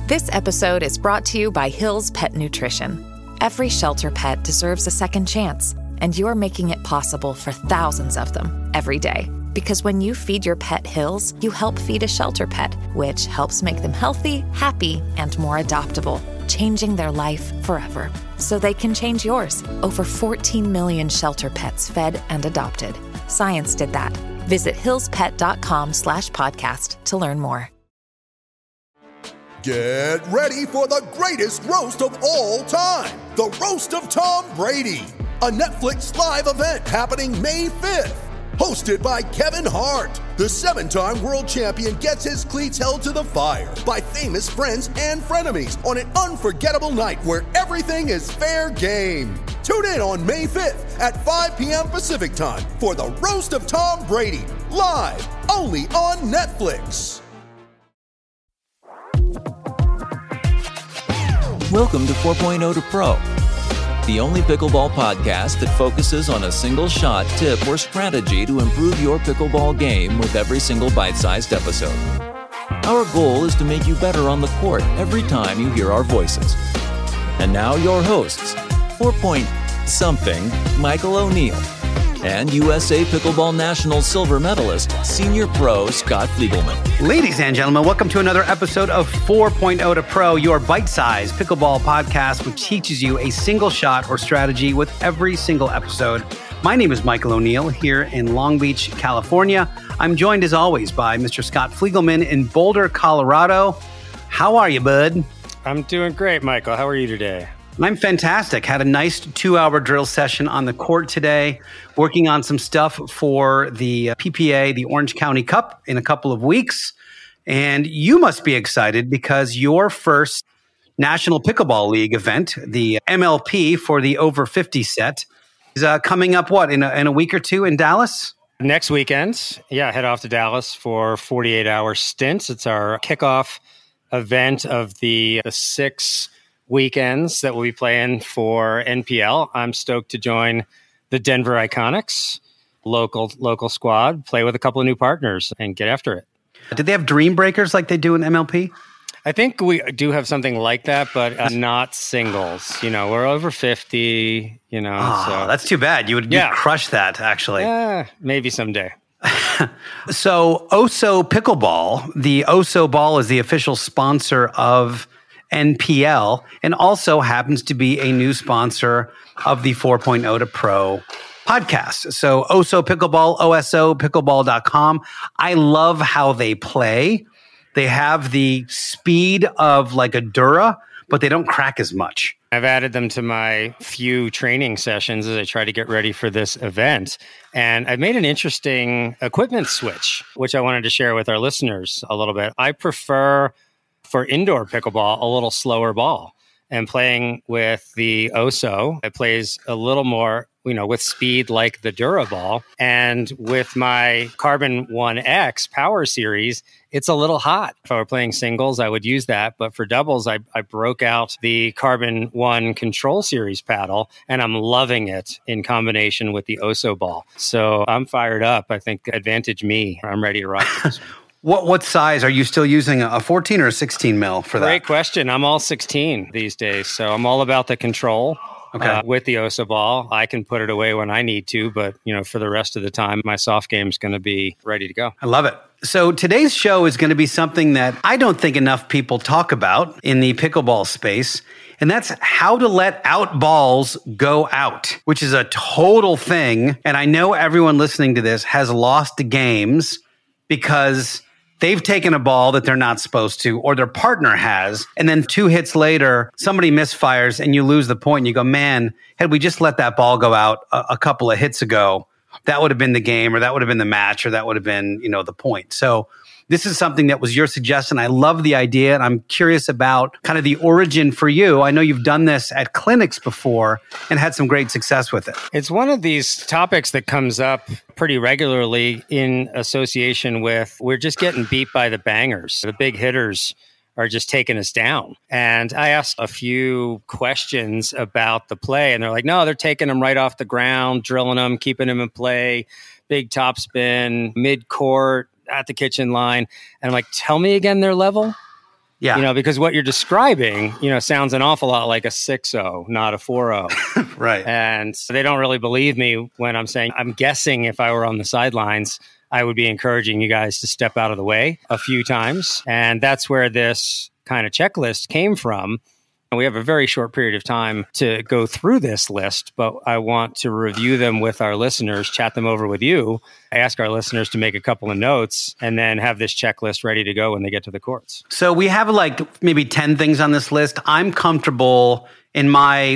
This episode is brought to you by Hill's Pet Nutrition. Every shelter pet deserves a second chance, and you're making it possible for thousands of them every day. Because when you feed your pet Hill's, you help feed a shelter pet, which helps make them healthy, happy, and more adoptable, changing their life forever. So they can change yours. Over 14 million shelter pets fed and adopted. Science did that. Visit hillspet.com/podcast to learn more. Get ready for the greatest roast of all time. The Roast of Tom Brady. A Netflix live event happening May 5th. Hosted by Kevin Hart. The 7-time world champion gets his cleats held to the fire by famous friends and frenemies on an unforgettable night where everything is fair game. Tune in on May 5th at 5 p.m. Pacific time for the Roast of Tom Brady. Live only on Netflix. Welcome to 4.0 to Pro, the only pickleball podcast that focuses on a single shot, tip, or strategy to improve your pickleball game with every single bite-sized episode. Our goal is to make you better on the court every time you hear our voices. And now your hosts, 4-point-something Michael O'Neill and USA Pickleball National silver medalist, senior pro Scott Fliegelman. Ladies and gentlemen, welcome to another episode of 4.0 to Pro, your bite-sized pickleball podcast, which teaches you a single shot or strategy with every single episode. My name is Michael O'Neill here in Long Beach, California. I'm joined as always by Mr. Scott Fliegelman in Boulder, Colorado. How are you, bud? I'm doing great, Michael. How are you today? I'm fantastic. Had a nice 2-hour drill session on the court today, working on some stuff for the PPA, the Orange County Cup, in a couple of weeks. And you must be excited because your first National Pickleball League event, the MLP for the over 50 set, is coming up, in a week or two in Dallas? Next weekend, head off to Dallas for 48-hour stints. It's our kickoff event of the 6 weekends that we'll be playing for NPL. I'm stoked to join the Denver Iconics, local squad, play with a couple of new partners, and get after it. Did they have Dream Breakers like they do in MLP? I think we do have something like that, but not singles. We're over 50, so. That's too bad. You'd crush that, actually. Yeah, maybe someday. So Oso Pickleball, the Oso ball is the official sponsor of NPL, and also happens to be a new sponsor of the 4.0 to Pro podcast. So Oso Pickleball, osopickleball.com. I love how they play. They have the speed of like a Dura, but they don't crack as much. I've added them to my few training sessions as I try to get ready for this event. And I've made an interesting equipment switch, which I wanted to share with our listeners a little bit. I prefer, for indoor pickleball, a little slower ball. And playing with the Oso, it plays a little more, with speed like the Dura ball. And with my Carbon 1X Power Series, it's a little hot. If I were playing singles, I would use that. But for doubles, I broke out the Carbon 1 Control Series paddle, and I'm loving it in combination with the Oso ball. So I'm fired up. I think advantage me. I'm ready to rock this. What size are you still using? A 14 or a 16 mil for that? Great question. I'm all 16 these days, so I'm all about the control. Okay. With the Oso ball, I can put it away when I need to, but for the rest of the time, my soft game is going to be ready to go. I love it. So today's show is going to be something that I don't think enough people talk about in the pickleball space, and that's how to let out balls go out, which is a total thing. And I know everyone listening to this has lost the games because they've taken a ball that they're not supposed to, or their partner has, and then 2 hits later, somebody misfires and you lose the point and you go, man, had we just let that ball go out a couple of hits ago, that would have been the game, or that would have been the match, or that would have been, the point. So this is something that was your suggestion. I love the idea, and I'm curious about kind of the origin for you. I know you've done this at clinics before and had some great success with it. It's one of these topics that comes up pretty regularly in association with we're just getting beat by the bangers. The big hitters are just taking us down. And I asked a few questions about the play, and they're like, no, they're taking them right off the ground, drilling them, keeping them in play, big topspin, mid-court, at the kitchen line. And I'm like, tell me again their level. Yeah. Because what you're describing, sounds an awful lot like a 6-0, not a 4-0. Right. And so they don't really believe me when I'm saying, I'm guessing if I were on the sidelines, I would be encouraging you guys to step out of the way a few times. And that's where this kind of checklist came from. And we have a very short period of time to go through this list, but I want to review them with our listeners, chat them over with you. I ask our listeners to make a couple of notes and then have this checklist ready to go when they get to the courts. So we have like maybe 10 things on this list. I'm comfortable in my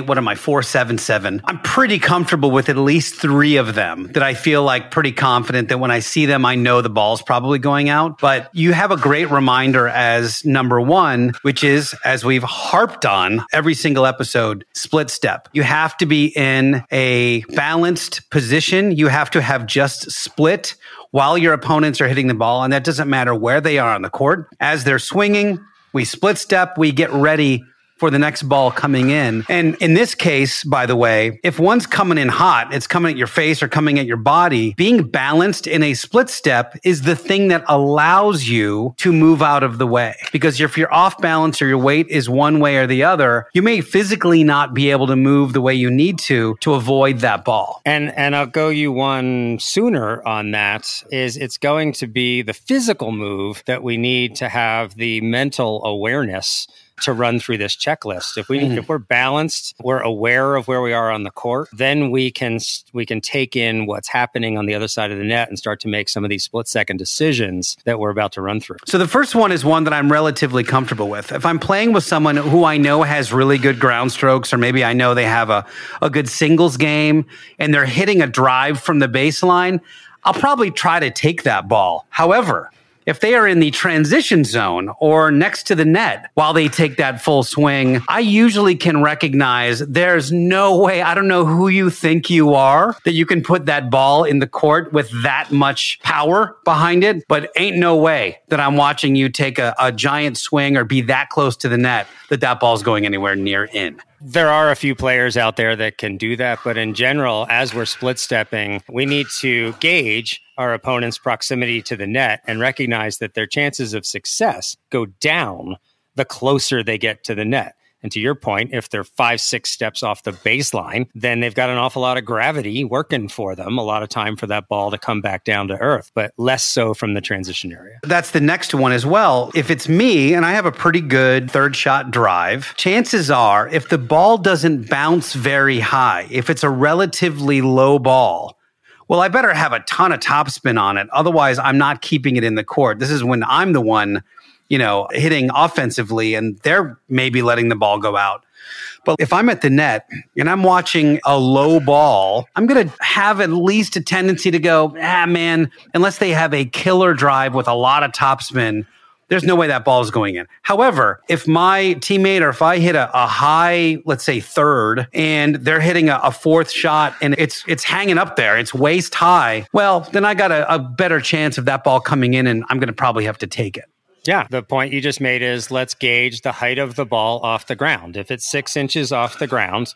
477. I'm pretty comfortable with at least 3 of them that I feel like pretty confident that when I see them, I know the ball's probably going out. But you have a great reminder as number 1, which is, as we've harped on every single episode, split step. You have to be in a balanced position. You have to have just split while your opponents are hitting the ball. And that doesn't matter where they are on the court. As they're swinging, we split step, we get ready for the next ball coming in. And in this case, by the way, if one's coming in hot, it's coming at your face or coming at your body, being balanced in a split step is the thing that allows you to move out of the way. Because if you're off balance or your weight is one way or the other, you may physically not be able to move the way you need to avoid that ball. And I'll go you one sooner on that, is it's going to be the physical move that we need to have the mental awareness to run through this checklist. If we're balanced, we're aware of where we are on the court, then we can take in what's happening on the other side of the net and start to make some of these split-second decisions that we're about to run through. So the first one is one that I'm relatively comfortable with. If I'm playing with someone who I know has really good ground strokes, or maybe I know they have a good singles game and they're hitting a drive from the baseline, I'll probably try to take that ball. However, if they are in the transition zone or next to the net while they take that full swing, I usually can recognize there's no way, I don't know who you think you are, that you can put that ball in the court with that much power behind it, but ain't no way that I'm watching you take a giant swing or be that close to the net that ball's going anywhere near in. There are a few players out there that can do that, but in general, as we're split stepping, we need to gauge our opponent's proximity to the net and recognize that their chances of success go down the closer they get to the net. And to your point, if they're 5-6 steps off the baseline, then they've got an awful lot of gravity working for them, a lot of time for that ball to come back down to earth, but less so from the transition area. That's the next one as well. If it's me and I have a pretty good third shot drive, chances are if the ball doesn't bounce very high, if it's a relatively low ball, well, I better have a ton of topspin on it. Otherwise, I'm not keeping it in the court. This is when I'm the one hitting offensively and they're maybe letting the ball go out. But if I'm at the net and I'm watching a low ball, I'm going to have at least a tendency to go, man, unless they have a killer drive with a lot of topspin, there's no way that ball is going in. However, if my teammate or if I hit a high, let's say third, and they're hitting a fourth shot and it's hanging up there, it's waist high, well, then I got a better chance of that ball coming in and I'm going to probably have to take it. Yeah, the point you just made is let's gauge the height of the ball off the ground. If it's 6 inches off the ground,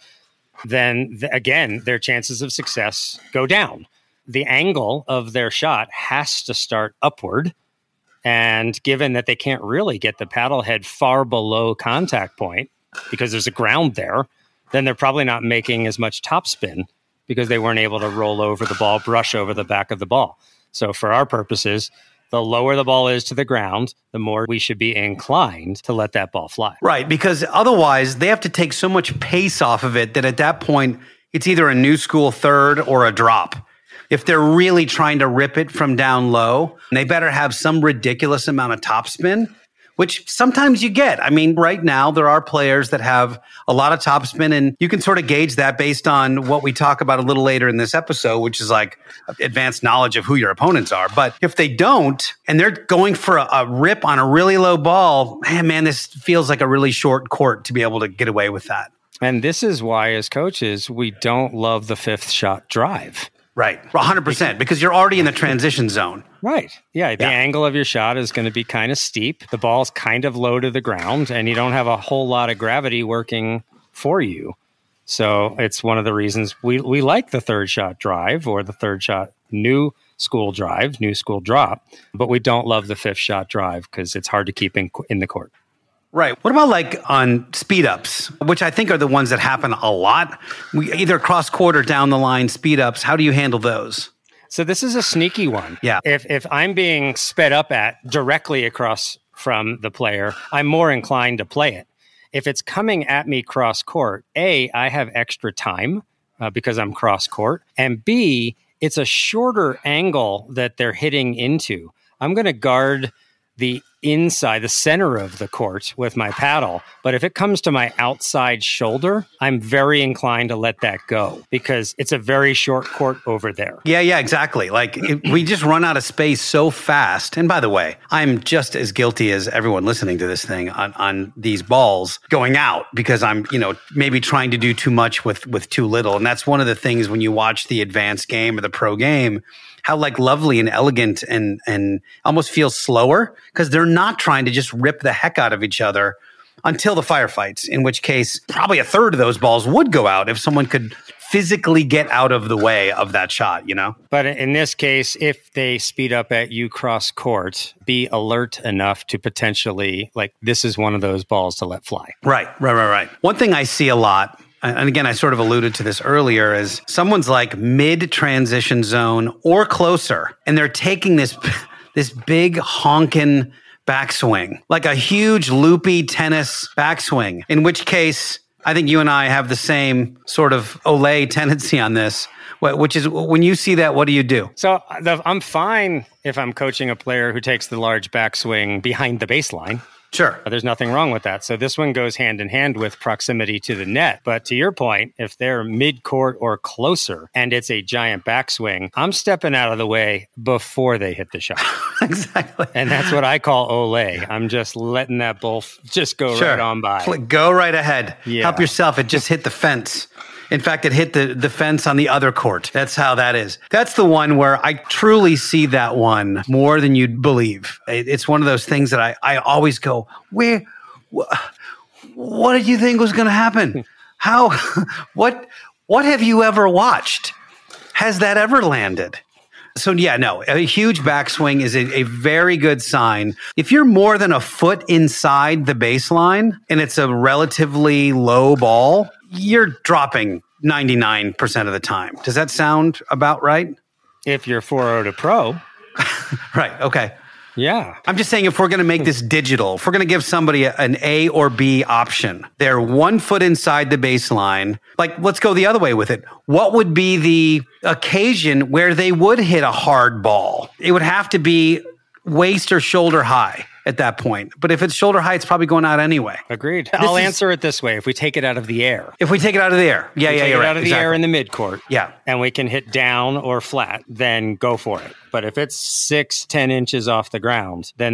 then again, their chances of success go down. The angle of their shot has to start upward. And given that they can't really get the paddle head far below contact point because there's a ground there, then they're probably not making as much topspin because they weren't able to roll over the ball, brush over the back of the ball. So for our purposes, the lower the ball is to the ground, the more we should be inclined to let that ball fly. Right, because otherwise they have to take so much pace off of it that at that point, it's either a new school third or a drop. If they're really trying to rip it from down low, they better have some ridiculous amount of topspin, which sometimes you get. I mean, right now, there are players that have a lot of topspin, and you can sort of gauge that based on what we talk about a little later in this episode, which is like advanced knowledge of who your opponents are. But if they don't, and they're going for a rip on a really low ball, man, this feels like a really short court to be able to get away with that. And this is why, as coaches, we don't love the fifth shot drive. Right. 100%, because you're already in the transition zone. Right. Yeah. The angle of your shot is going to be kind of steep. The ball's kind of low to the ground, and you don't have a whole lot of gravity working for you. So it's one of the reasons we like the third shot drive or the third shot new school drive, new school drop, but we don't love the fifth shot drive because it's hard to keep in the court. Right. What about like on speed ups, which I think are the ones that happen a lot? We either cross court or down the line speed ups. How do you handle those? So this is a sneaky one. Yeah. If I'm being sped up at directly across from the player, I'm more inclined to play it. If it's coming at me cross court, A, I have extra time because I'm cross court, and B, it's a shorter angle that they're hitting into. I'm going to guard the inside, the center of the court with my paddle. But if it comes to my outside shoulder, I'm very inclined to let that go because it's a very short court over there. Yeah, exactly. Like we just run out of space so fast. And by the way, I'm just as guilty as everyone listening to this thing on these balls going out because I'm, maybe trying to do too much with too little. And that's one of the things when you watch the advanced game or the pro game, how like lovely and elegant and almost feels slower because they're not trying to just rip the heck out of each other until the firefights, in which case probably a third of those balls would go out if someone could physically get out of the way of that shot, But in this case, if they speed up at you cross court, be alert enough to potentially, this is one of those balls to let fly. Right. One thing I see a lot, and again, I sort of alluded to this earlier, is someone's like mid-transition zone or closer, and they're taking this big honkin' backswing, like a huge loopy tennis backswing, in which case I think you and I have the same sort of Olay tendency on this, which is when you see that, what do you do? So I'm fine if I'm coaching a player who takes the large backswing behind the baseline. Sure. There's nothing wrong with that. So this one goes hand in hand with proximity to the net. But to your point, if they're mid-court or closer and it's a giant backswing, I'm stepping out of the way before they hit the shot. Exactly. And that's what I call Olay. I'm just letting that ball just go right on by. Go right ahead. Yeah. Help yourself. It just hit the fence. In fact, it hit the fence on the other court. That's how that is. That's the one where I truly see that one more than you'd believe. It's one of those things that I always go, what did you think was going to happen? How, what have you ever watched? Has that ever landed? So a huge backswing is a very good sign. If you're more than a foot inside the baseline and it's a relatively low ball, you're dropping 99% of the time. Does that sound about right? If you're 4-0 to pro. Right. Okay. Yeah. I'm just saying if we're going to make this digital, if we're going to give somebody an A or B option, they're 1 foot inside the baseline. Let's go the other way with it. What would be the occasion where they would hit a hard ball? It would have to be waist or shoulder high at that point. But if it's shoulder high, it's probably going out anyway. Agreed. I'll answer it this way. If we take it out of the air. If we take it out of the air. Yeah, you're right. Out of the air in the midcourt. Yeah. And we can hit down or flat, then go for it. But if it's 6-10 inches off the ground, then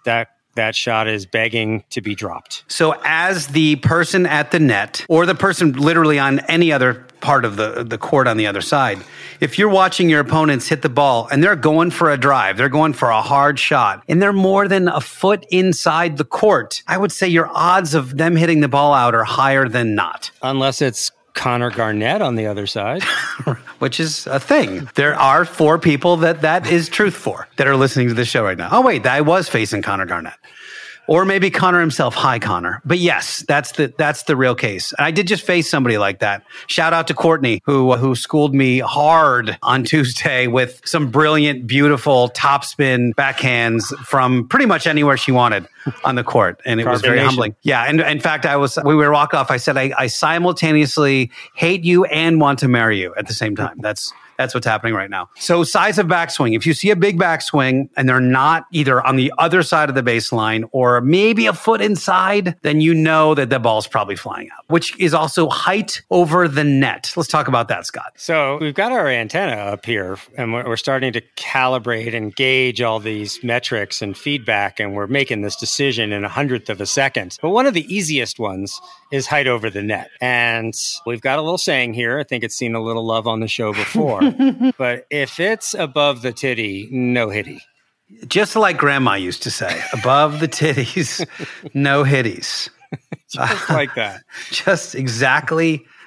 that shot is begging to be dropped. So as the person at the net or the person literally on any other part of the court on the other side, if you're watching your opponents hit the ball and they're going for a drive, they're going for a hard shot, and they're more than a foot inside the court, I would say your odds of them hitting the ball out are higher than not. Unless it's Connor Garnett on the other side. Which is a thing. There are 4 people that is truth for that are listening to this show right now. Oh, wait, I was facing Connor Garnett. Or maybe Connor himself. Hi, Connor. But yes, that's the real case. And I did just face somebody like that. Shout out to Courtney, who schooled me hard on Tuesday with some brilliant, beautiful topspin backhands from pretty much anywhere she wanted on the court. And it was very humbling. Yeah. And in fact, we were walk off. I said, I simultaneously hate you and want to marry you at the same time. That's what's happening right now. So size of backswing. If you see a big backswing and they're not either on the other side of the baseline or maybe a foot inside, then you know that the ball's probably flying out, which is also height over the net. Let's talk about that, Scott. So we've got our antenna up here and we're starting to calibrate and gauge all these metrics and feedback, and we're making this decision in 100th of a second. But one of the easiest ones is height over the net. And we've got a little saying here. I think it's seen a little love on the show before. But if it's above the titty, no hitty. Just like grandma used to say, above the titties, no hitties. Just like that. Just exactly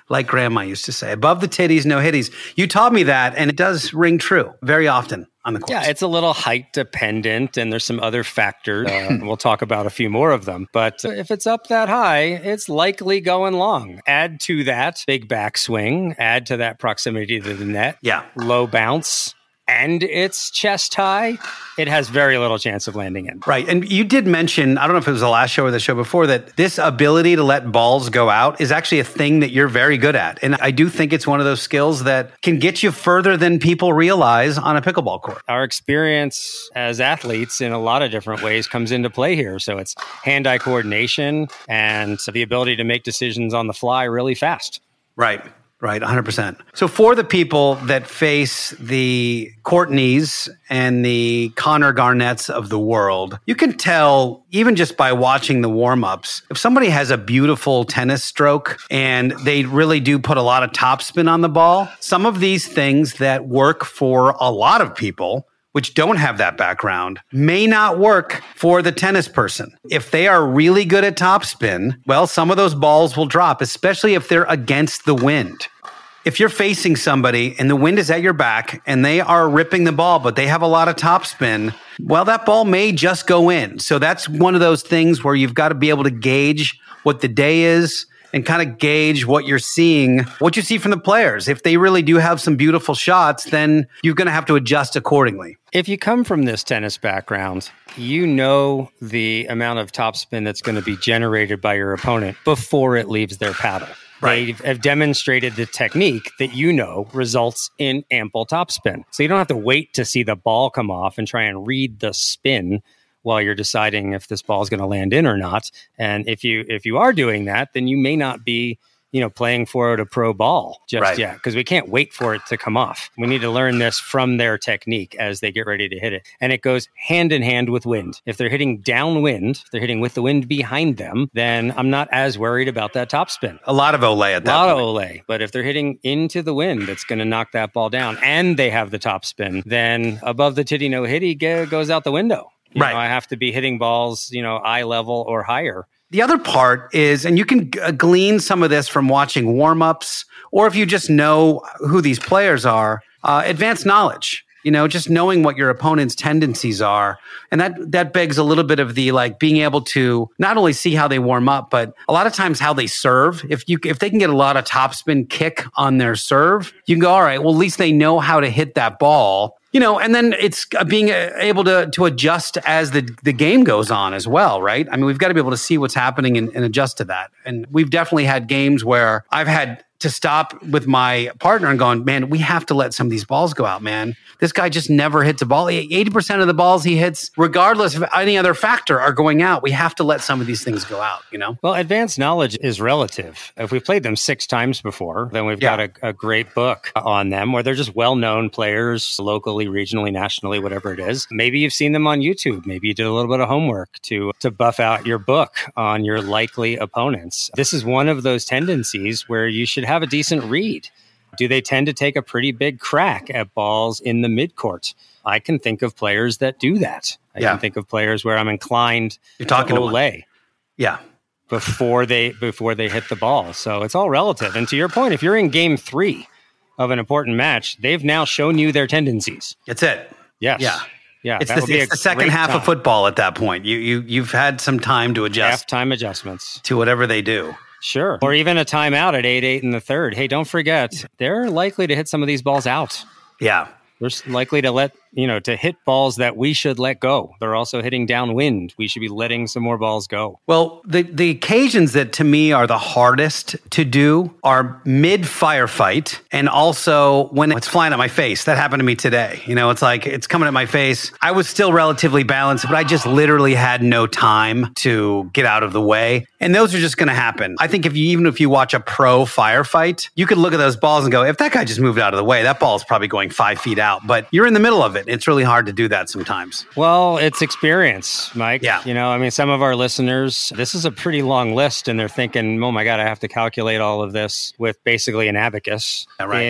like grandma used to say. Above the titties, no hitties. You taught me that, and it does ring true very often on the course. Yeah, it's a little height dependent, and there's some other factors. We'll talk about a few more of them. But if it's up that high, it's likely going long. Add to that big backswing, add to that proximity to the net, low bounce, and it's chest high, it has very little chance of landing in. Right. And you did mention, I don't know if it was the last show or the show before, that this ability to let balls go out is actually a thing that you're very good at. And I do think it's one of those skills that can get you further than people realize on a pickleball court. Our experience as athletes in a lot of different ways comes into play here. So it's hand-eye coordination and the ability to make decisions on the fly really fast. Right. Right, 100%. So for the people that face the Courtneys and the Connor Garnetts of the world, you can tell, even just by watching the warm-ups, if somebody has a beautiful tennis stroke and they really do put a lot of topspin on the ball, some of these things that work for a lot of people which don't have that background, may not work for the tennis person. If they are really good at topspin, well, some of those balls will drop, especially if they're against the wind. If you're facing somebody and the wind is at your back and they are ripping the ball, but they have a lot of topspin, well, that ball may just go in. So that's one of those things where you've got to be able to gauge what the day is and kind of gauge what you're seeing, what you see from the players. If they really do have some beautiful shots, then you're going to have to adjust accordingly. If you come from this tennis background, you know the amount of topspin that's going to be generated by your opponent before it leaves their paddle. Right. They have demonstrated the technique that you know results in ample topspin. So you don't have to wait to see the ball come off and try and read the spin while you're deciding if this ball is going to land in or not. And if you are doing that, then you may not be, playing for it a pro ball just yet, because we can't wait for it to come off. We need to learn this from their technique as they get ready to hit it. And it goes hand in hand with wind. If they're hitting downwind, if they're hitting with the wind behind them, then I'm not as worried about that topspin. A lot of Olay at that point. A lot of Olay. But if they're hitting into the wind, that's going to knock that ball down, and they have the topspin, then above the titty, no hitty goes out the window. I have to be hitting balls, eye level or higher. The other part is, and you can glean some of this from watching warm-ups, or if you just know who these players are, advanced knowledge, just knowing what your opponent's tendencies are. And that begs a little bit of the, being able to not only see how they warm up, but a lot of times how they serve. If they can get a lot of topspin kick on their serve, you can go, all right, well, at least they know how to hit that ball. And then it's being able to adjust as the game goes on as well, right? I mean, we've got to be able to see what's happening and adjust to that. And we've definitely had games where I've had to stop with my partner and going, man, we have to let some of these balls go out, man. This guy just never hits a ball. 80% of the balls he hits, regardless of any other factor, are going out. We have to let some of these things go out, Well, advanced knowledge is relative. If we've played them 6 times before, then we've got a great book on them where they're just well-known players locally, regionally, nationally, whatever it is. Maybe you've seen them on YouTube. Maybe you did a little bit of homework to buff out your book on your likely opponents. This is one of those tendencies where you should have a decent read. Do they tend to take a pretty big crack at balls in the midcourt? I can think of players that do that. I can think of players where I'm inclined to Olay. Yeah. Before they hit the ball. So it's all relative. And to your point, if you're in game 3 of an important match, they've now shown you their tendencies. That's it. Yes. Yeah. Yeah. It's the second half of football at that point. You've had some time to adjust. Halftime adjustments. To whatever they do. Sure. Or even a timeout at 8-8 in the third. Hey, don't forget, they're likely to hit some of these balls out. Yeah. They're likely to to hit balls that we should let go. They're also hitting downwind. We should be letting some more balls go. Well, the occasions that to me are the hardest to do are mid-firefight and also when it's flying at my face. That happened to me today. It's like it's coming at my face. I was still relatively balanced, but I just literally had no time to get out of the way. And those are just going to happen. I think even if you watch a pro firefight, you could look at those balls and go, if that guy just moved out of the way, that ball is probably going 5 feet out. But you're in the middle of it. It's really hard to do that sometimes. Well, it's experience, Mike. Yeah. Some of our listeners, this is a pretty long list and they're thinking, oh my God, I have to calculate all of this with basically an abacus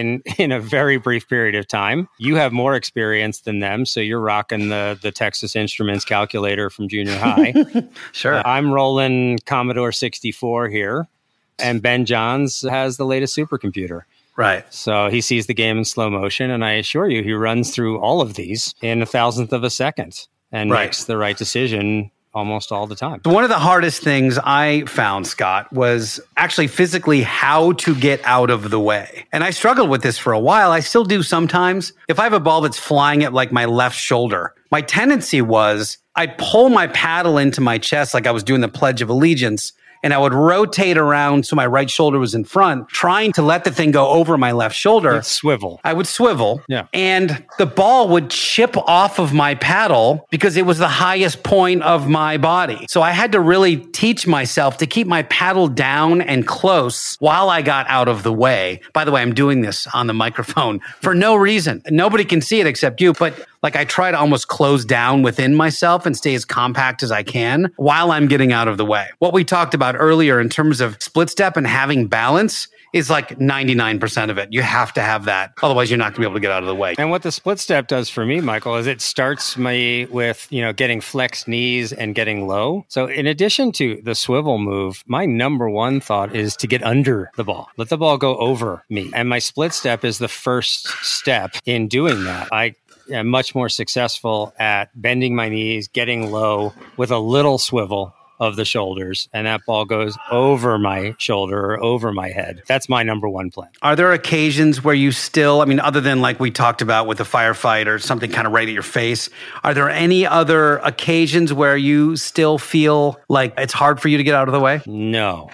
in a very brief period of time. You have more experience than them, so you're rocking the Texas Instruments calculator from junior high. Sure. I'm rolling Commodore 64 here. And Ben Johns has the latest supercomputer. Right. So he sees the game in slow motion, and I assure you, he runs through all of these in 1,000th of a second and makes the right decision almost all the time. One of the hardest things I found, Scott, was actually physically how to get out of the way. And I struggled with this for a while. I still do sometimes. If I have a ball that's flying at like my left shoulder, my tendency was I'd pull my paddle into my chest like I was doing the Pledge of Allegiance, and I would rotate around so my right shoulder was in front, trying to let the thing go over my left shoulder. You'd swivel. I would swivel. Yeah. And the ball would chip off of my paddle because it was the highest point of my body. So I had to really teach myself to keep my paddle down and close while I got out of the way. By the way, I'm doing this on the microphone for no reason. Nobody can see it except you, but like I try to almost close down within myself and stay as compact as I can while I'm getting out of the way. What we talked about earlier in terms of split step and having balance is like 99% of it. You have to have that. Otherwise, you're not going to be able to get out of the way. And what the split step does for me, Michael, is it starts me with, getting flexed knees and getting low. So in addition to the swivel move, my number one thought is to get under the ball. Let the ball go over me. And my split step is the first step in doing that. I am much more successful at bending my knees, getting low with a little swivel of the shoulders, and that ball goes over my shoulder or over my head. That's my number one plan. Are there occasions where you still, other than like we talked about with a firefight or something kind of right at your face, are there any other occasions where you still feel like it's hard for you to get out of the way? No.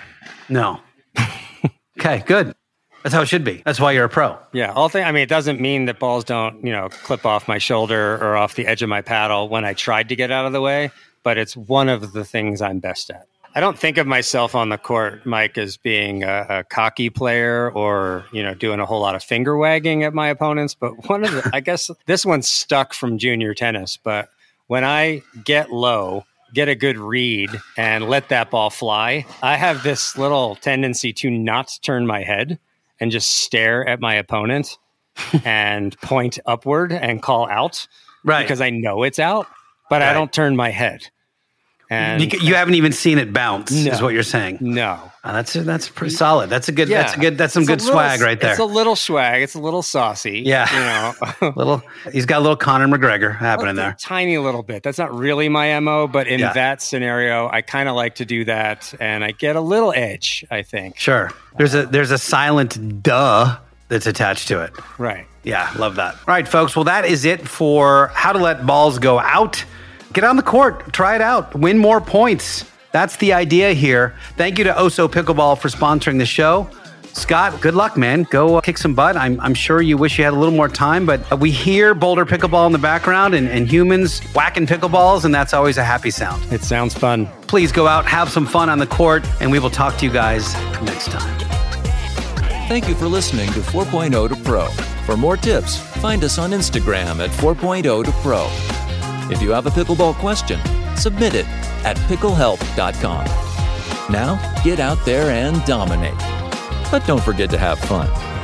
Okay, good. That's how it should be. That's why you're a pro. Yeah. It doesn't mean that balls don't, clip off my shoulder or off the edge of my paddle when I tried to get out of the way, but it's one of the things I'm best at. I don't think of myself on the court, Mike, as being a cocky player or, doing a whole lot of finger wagging at my opponents. But I guess this one's stuck from junior tennis. But when I get low, get a good read and let that ball fly, I have this little tendency to not turn my head and just stare at my opponent and point upward and call out. Right. Because I know it's out, but I don't turn my head. And you haven't even seen it bounce, is what you're saying. No. That's pretty solid. That's some good swag right there. It's a little swag. It's a little saucy. Yeah. He's got a little Conor McGregor happening there. A tiny little bit. That's not really my MO, but in that scenario, I kind of like to do that, and I get a little edge, I think. Sure. There's a silent duh that's attached to it. Right. Yeah, love that. All right, folks. Well, that is it for how to let balls go out. Get on the court, try it out, win more points. That's the idea here. Thank you to Oso Pickleball for sponsoring the show. Scott, good luck, man. Go kick some butt. I'm sure you wish you had a little more time, but we hear Boulder Pickleball in the background and humans whacking pickleballs, and that's always a happy sound. It sounds fun. Please go out, have some fun on the court, and we will talk to you guys next time. Thank you for listening to 4.0 to Pro. For more tips, find us on Instagram at 4.0 to Pro. If you have a pickleball question, submit it at picklehelp.com. Now, get out there and dominate. But don't forget to have fun.